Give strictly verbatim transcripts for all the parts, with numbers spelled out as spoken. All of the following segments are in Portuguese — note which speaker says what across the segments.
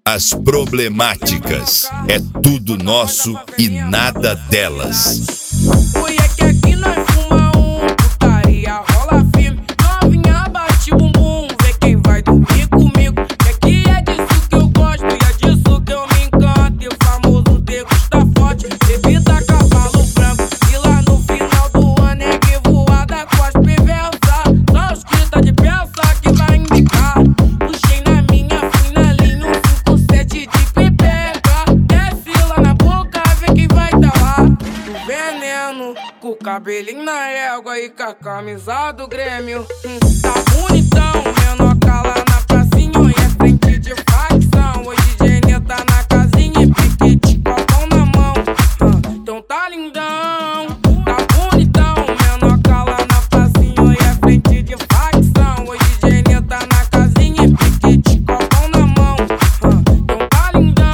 Speaker 1: As problemáticas é tudo nosso e nada delas.
Speaker 2: Oi, é que aqui nós fuma um, putaria rola firme. Novinha bate bumbum, vê quem vai dormir comigo. Que aqui é disso que eu gosto e é disso que eu me encanto. E o famoso degusta forte, bebida cavalo branco. E lá no final do ano é que voada com as perversas. Só os que tá de peça que vai indicar. Puxei na minha, fui na linha, um cinco sete de pepeca. Desce lá na boca, vê quem vai tá lá. Do veneno, com o cabelinho na régua e com a camisa do Grêmio. Hum, tá bonitão, menor cala na pracinha e é frente de facção. Hoje Gênia tá na casinha e piquete, copão na mão. Hum, então tá lindão, tá bonitão, menor cala na pracinha e é frente de facção. Hoje Gênia tá na casinha e piquete, copão na mão. Hum, então tá lindão.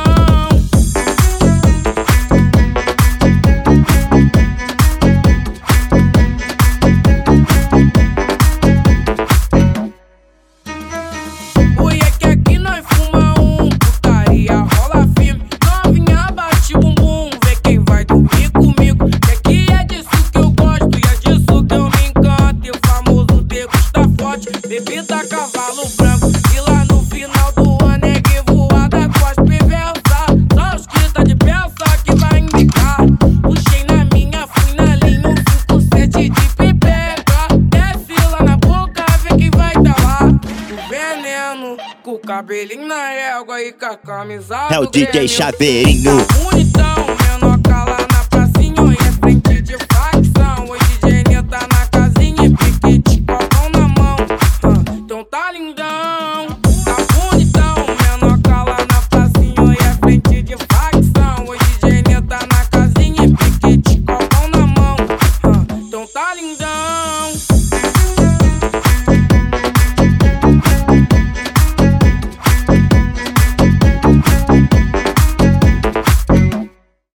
Speaker 2: Oi, é que aqui nós fuma um, putaria rola firme. Novinha bate bumbum, vê quem vai dormir comigo. Que aqui é disso que eu gosto e é disso que eu me encanto. E o famoso degusta forte, bebida cavalo branco. E lá no final do ano é que voada com as perversas. Só os que tá de peça que vai indicar. Puxei na minha, fui na linha, um cinco sete de pepeca. Desce lá na boca, vê quem vai tá lá. Do veneno, com o cabelinho na régua e com a camisa
Speaker 3: É o
Speaker 2: do
Speaker 3: D J
Speaker 2: Grêmio.
Speaker 3: Chaveirinho.
Speaker 2: Tá bonitão, menor cala na pracinha e é frente de facção. Hoje Gênia tá na casinha e piquete, copão na mão. Hum, então tá lindão, tá bonitão, menor cala na pracinha e é frente de facção. Hoje Gênia tá na casinha e piquete, copão na mão. Hum, então tá lindão.